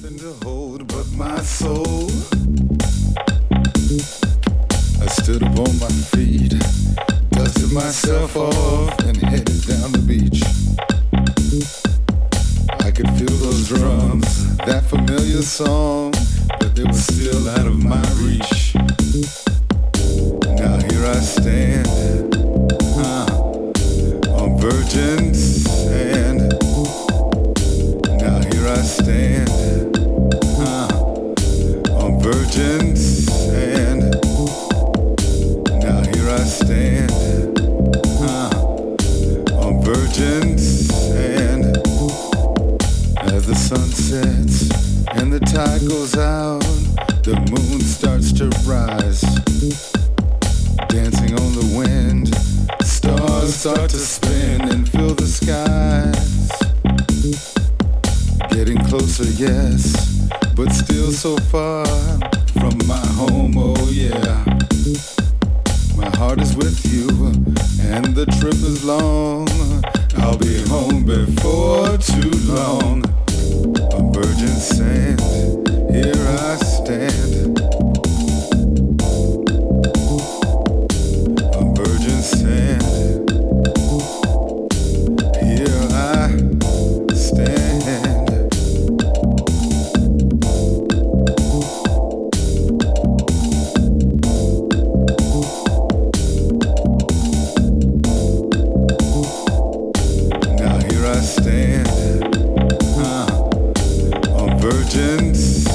nothing to hold but my soul. I stood up on my feet, dusted myself off, and headed down the beach. I could feel those drums, that familiar song, but they were still out of my reach. Now here I stand, on virgin sand. Now here I stand, on virgin sand. Now here I stand, on virgin sand. As the sun sets and the tide goes out, the moon starts to rise. Dancing on the wind, stars start to spin and fill the skies. Getting closer, yes, but still so far from my home, oh yeah. My heart is with you, and the trip is long. I'll be home before too long. On virgin sand, here I stand. On virgin sand, here I stand. Now here I stand, on virgin sand.